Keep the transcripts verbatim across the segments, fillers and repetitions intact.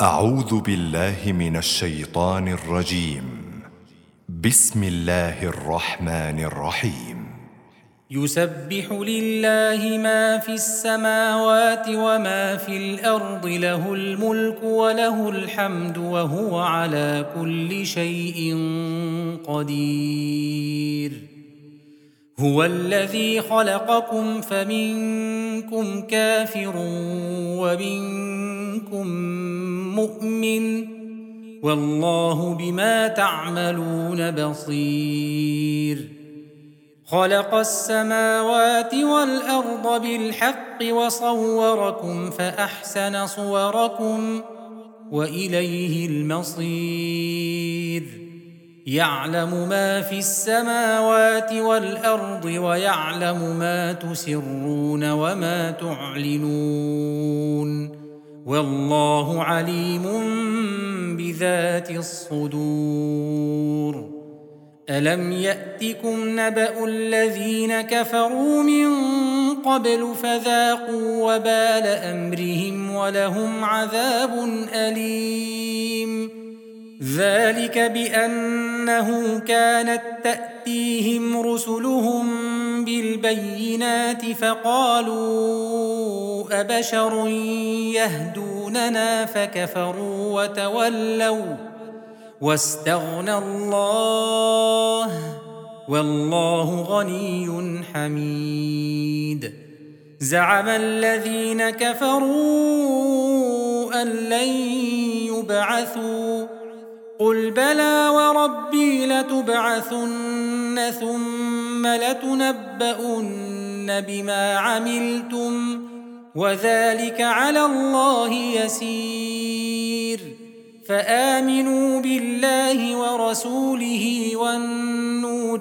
أعوذ بالله من الشيطان الرجيم. بسم الله الرحمن الرحيم. يسبح لله ما في السماوات وما في الأرض، له الملك وله الحمد وهو على كل شيء قدير. هو الذي خلقكم فمنكم كافر ومنكم مؤمن، والله بما تعملون بصير. خلق السماوات والأرض بالحق وصوركم فأحسن صوركم وإليه المصير. يعلم ما في السماوات والأرض ويعلم ما تسرون وما تعلنون، والله عليم بذات الصدور. ألم يأتكم نبأ الذين كفروا من قبل فذاقوا وبال أمرهم ولهم عذاب أليم؟ ذلك بأنه كانت تأتيهم رسلهم بالبينات فقالوا أبشر يهدوننا فكفروا وتولوا واستغنى الله والله غني حميد. زعم الذين كفروا أن لن يبعثوا، قل بلى وربي لتبعثن ثم لتنبؤن بما عملتم وذلك على الله يسير. فآمنوا بالله ورسوله والنور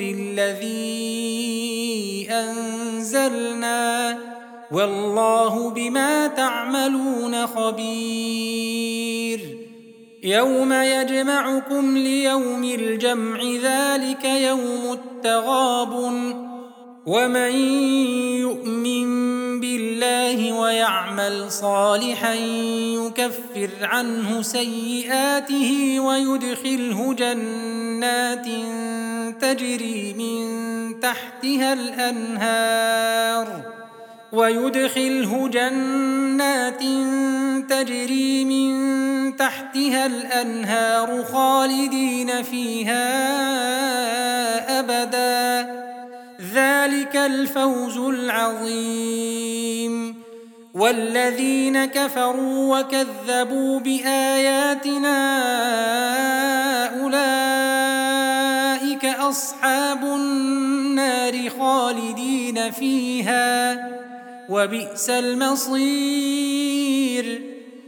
الذي أنزلنا، والله بما تعملون خبير. يوم يجمعكم ليوم الجمع ذلك يوم التغابن، ومن يؤمن بالله ويعمل صالحا يكفر عنه سيئاته ويدخله جنات تجري من تحتها الأنهار ويدخله جنات تجري من تحتها الأنهار خالدين فيها أبدا، ذلك الفوز العظيم. والذين كفروا وكذبوا بآياتنا أولئك أصحاب النار خالدين فيها وبئس المصير.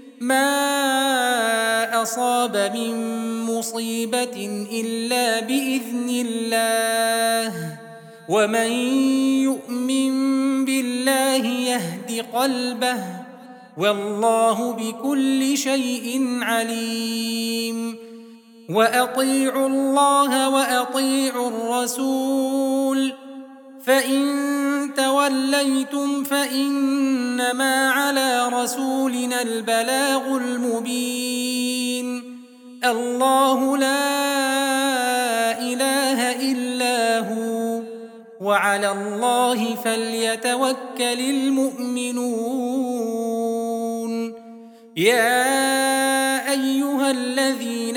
ما أصاب من مصيبة إلا بإذن الله، ومن يؤمن بالله يهد قلبه، والله بكل شيء عليم. وأطيعوا الله وأطيعوا الرسول، فإن توليتم فإنما على رسولنا البلاغ المبين. الله لا إله إلا هو، وعلى الله فليتوكل المؤمنون. يا أيها الذين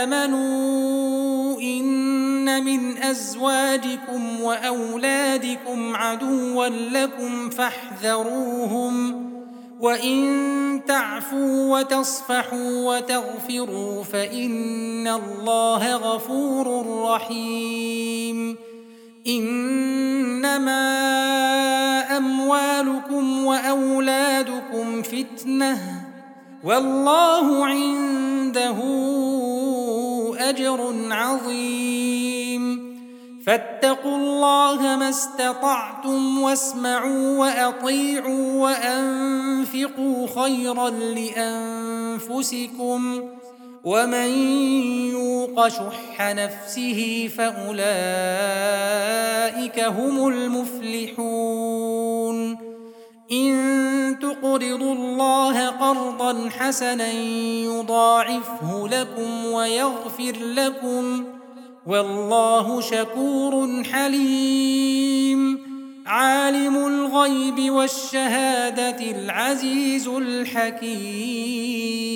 آمنوا إن من أزواجكم وأولادكم عدوا لكم فاحذروهم، وإن تعفوا وتصفحوا وتغفروا فإن الله غفور رحيم. إنما أموالكم وأولادكم فتنة، والله عنده أجر عظيم. فاتقوا الله ما استطعتم واسمعوا وأطيعوا وأنفقوا خيرا لأنفسكم، ومن يوق شح نفسه فأولئك هم المفلحون. إن تقرضوا الله قرضا حسنا يضاعفه لكم ويغفر لكم والله شكور حليم عالم الغيب والشهادة العزيز الحكيم.